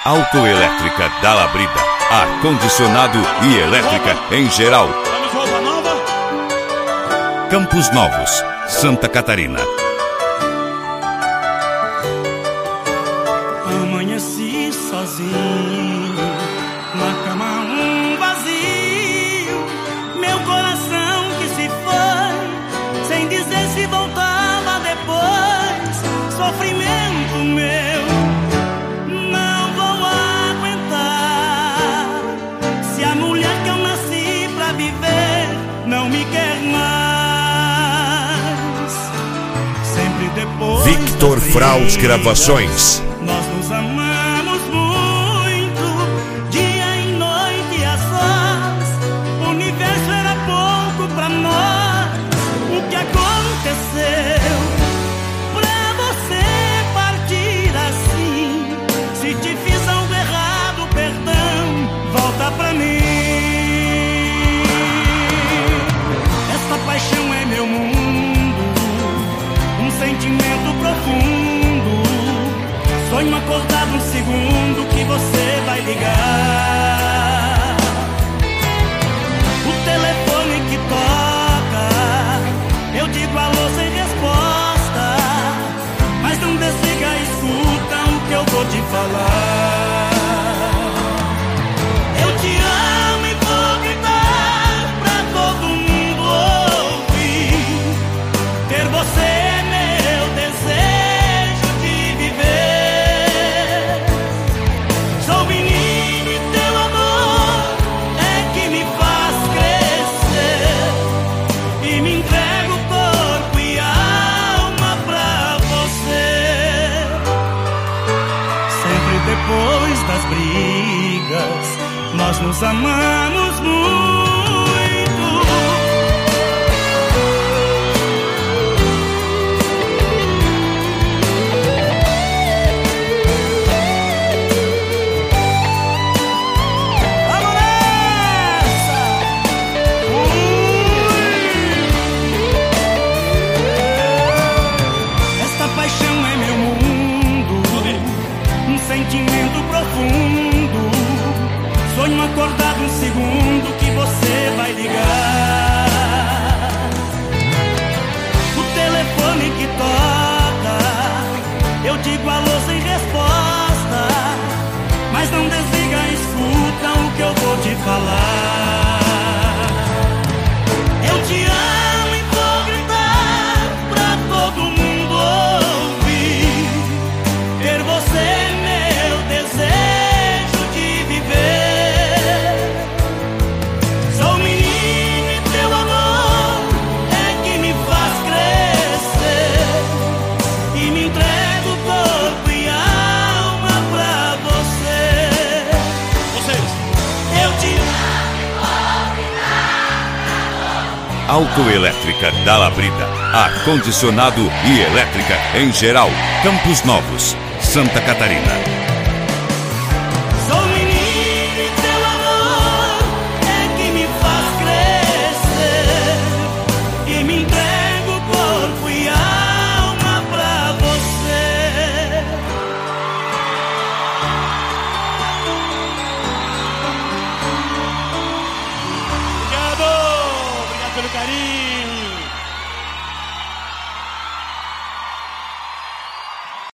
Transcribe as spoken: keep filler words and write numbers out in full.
Autoelétrica da Labrida, ar-condicionado e elétrica em geral. Campos Novos, Santa Catarina. Amanheci sozinho, na cama um vazio, meu coração que se foi, sem dizer se voltava depois, sofrimento meu. Não me quer mais. Sempre depois Victor Fraus Gravações. Nós nos amamos muito, dia e noite a sós. O universo era pouco pra nós. O que aconteceu pra você partir assim? Se te fiz algo errado, perdão, volta pra mim. Paixão é meu mundo, um sentimento profundo. Sonho acordado um segundo que você vai ligar. O telefone que toca, eu digo alô sem resposta, mas não desliga, escuta o que eu vou te falar. Eu te amo e vou gritar pra todo mundo. Você é meu desejo de viver. Sou menino e teu amor é que me faz crescer, e me entrego corpo e alma pra você. Sempre depois das brigas, nós nos amamos muito. Sentimento profundo, sonho acordado um segundo que você vai ligar. O telefone que toca, eu digo alô sem resposta, mas não desliga, escuta o que eu vou te falar. Eu te amo e vou gritar pra todo mundo ouvir. Ter você desejo de viver. Sou menino e teu amor é que me faz crescer, e me entrego corpo e alma pra você. Vocês, eu te amo. Autoelétrica da Labrida, ar-condicionado e elétrica em geral. Campos Novos, Santa Catarina.